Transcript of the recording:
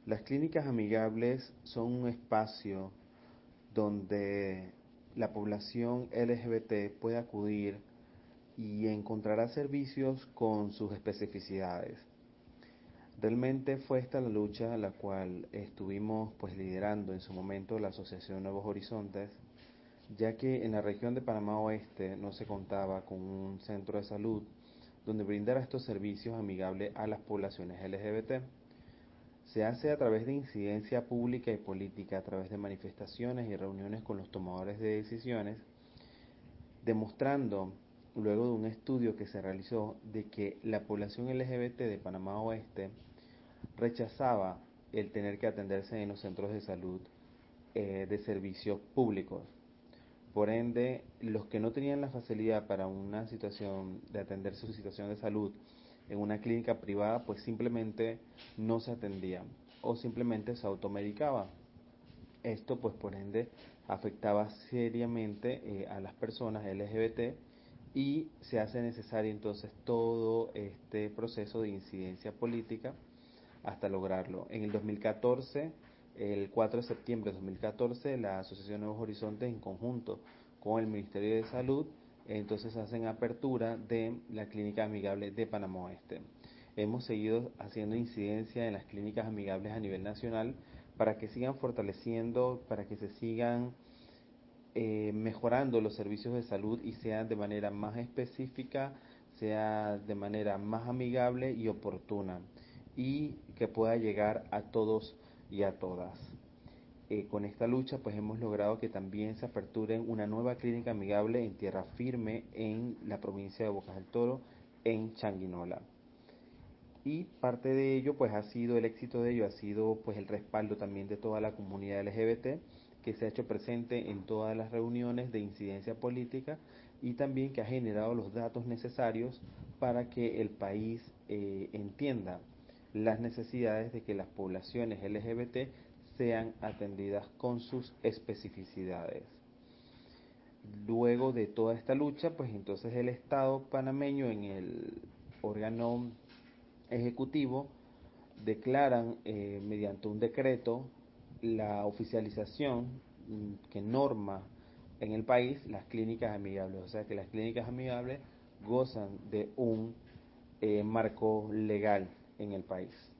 Las clínicas amigables son un espacio donde la población LGBT puede acudir y encontrará servicios con sus especificidades. Realmente fue esta la lucha la cual estuvimos pues liderando en su momento la Asociación Nuevos Horizontes, ya que en la región de Panamá Oeste no se contaba con un centro de salud donde brindara estos servicios amigables a las poblaciones LGBT. Se hace a través de incidencia pública y política, a través de manifestaciones y reuniones con los tomadores de decisiones, demostrando, luego de un estudio que se realizó, de que la población LGBT de Panamá Oeste rechazaba el tener que atenderse en los centros de salud de servicios públicos. Por ende, los que no tenían la facilidad para una situación de atender su situación de salud en una clínica privada, pues simplemente no se atendían o simplemente se automedicaba. Esto, pues por ende, afectaba seriamente a las personas LGBT y se hace necesario entonces todo este proceso de incidencia política hasta lograrlo. En el 2014, el 4 de septiembre de 2014, la Asociación Nuevos Horizontes en conjunto con el Ministerio de Salud, entonces hacen apertura de la Clínica Amigable de Panamá Oeste. Hemos seguido haciendo incidencia en las clínicas amigables a nivel nacional para que sigan fortaleciendo, para que se sigan mejorando los servicios de salud y sean de manera más específica, sea de manera más amigable y oportuna y que pueda llegar a todos y a todas. Con esta lucha pues hemos logrado que también se aperture una nueva clínica amigable en tierra firme en la provincia de Bocas del Toro, en Changuinola. Y parte de ello pues ha sido, el éxito de ello ha sido pues el respaldo también de toda la comunidad LGBT que se ha hecho presente en todas las reuniones de incidencia política y también que ha generado los datos necesarios para que el país entienda las necesidades de que las poblaciones LGBT sean atendidas con sus especificidades. Luego de toda esta lucha, pues entonces el Estado panameño en el órgano ejecutivo declaran mediante un decreto la oficialización que norma en el país las clínicas amigables, o sea que las clínicas amigables gozan de un marco legal en el país.